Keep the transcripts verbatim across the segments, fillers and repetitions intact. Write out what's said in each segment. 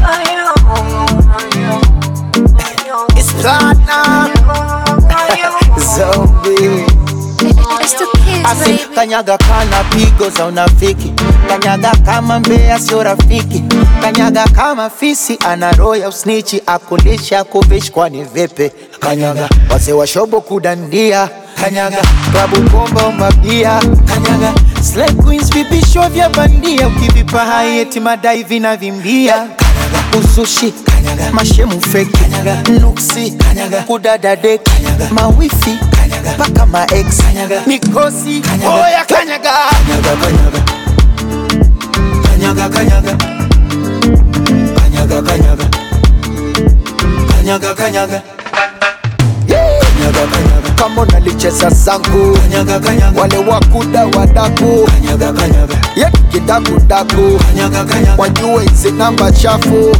It's Platinum Zombie. Asi kanyaga kana pigo za unafiki, kanyaga kama mbea sio rafiki, kanyaga kama fisi ana roho ya usnichi, akulisha kuvishi kwani vipi, kanyaga wase wa shobo kudandia, kanyaga klabu bomba mabia, kanyaga slay queens vipisho vya bandia, ukivipa hai eti madai vinavimbia, kanyaga usushi, kanyaga mashemu fake, kanyaga nuksi, kanyaga kudada dek, kanyaga mawifi, paka ma ex, mikosi, oya kanyaga kanyaga kanyaga kanyaga kanyaga kanyaga kanyaga kanyaga kanyaga kanyaga kanyaga kama unalicheza zangu kanyaga kanyaga wale wakuda wadaku kanyaga kanyaga yet kidaku daku kanyaga kanyaga wajue hizi namba chafu.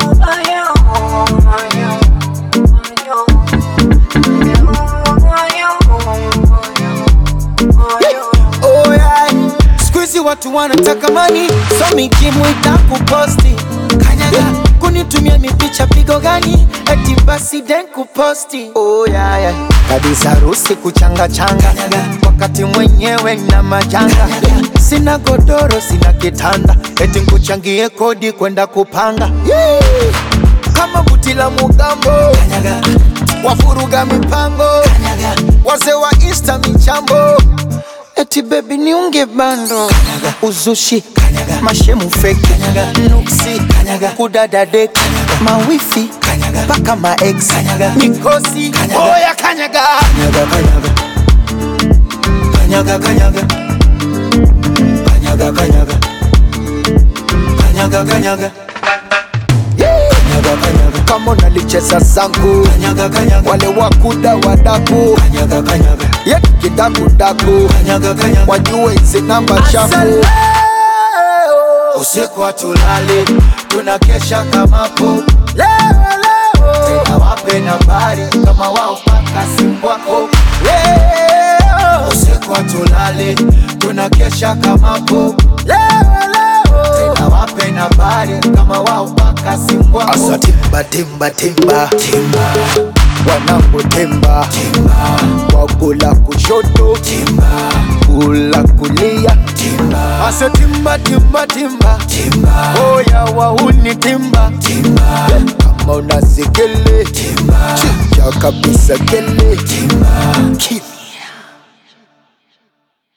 Watu wanataka mani, so mikimu itakuposti, kanyaga yeah. Kunitumia mipicha pigo gani, eti basi den kuposti, oh yeah yeah. Kabisa rusi kuchanga changa, kanyaga. Wakati mwenyewe na majanga, kanyaga. Sina godoro, sina kitanda, eti nkuchangie kodi kwenda kupanga, yeah. Kama buti la mugambo, kanyaga. Wafuruga mipango, kanyaga. Wase wa insta michambo, eti baby niunge bando, kanyaga. Uzushi, kanyaga. Mashemu fake, kanyaga. Nuksi, kanyaga. Kudada dek, kanyaga. Mawifi, kanyaga. Paka ma ex, kanyaga. Mikosi, kanyaga. Oya kanyaga kanyaga kanyaga kanyaga kanyaga kanyaga kanyaga kanyaga kanyaga kanyaga kanyaga kama unalicheza zangu kanyaga kanyaga wale wakuda wadaku kanyaga kanyaga yet kidaku daku kanyaga kanyaga wajue hizi namba chafu. Usiku hatulali tunakesha kama po leo leo, tena wape nambari kama wao paka simu wako leo. Usiku hatulali tunakesha kama po leo leo, tena wape nambari kama wao paka simu wako. Asa timba timba timba timba, wanangu timba timba, wakula kushoto timba, kula kulia timba. Asa timba timba timba timba, oya wauni timba timba, kama unazikele timba, chicha kabisa kele timba.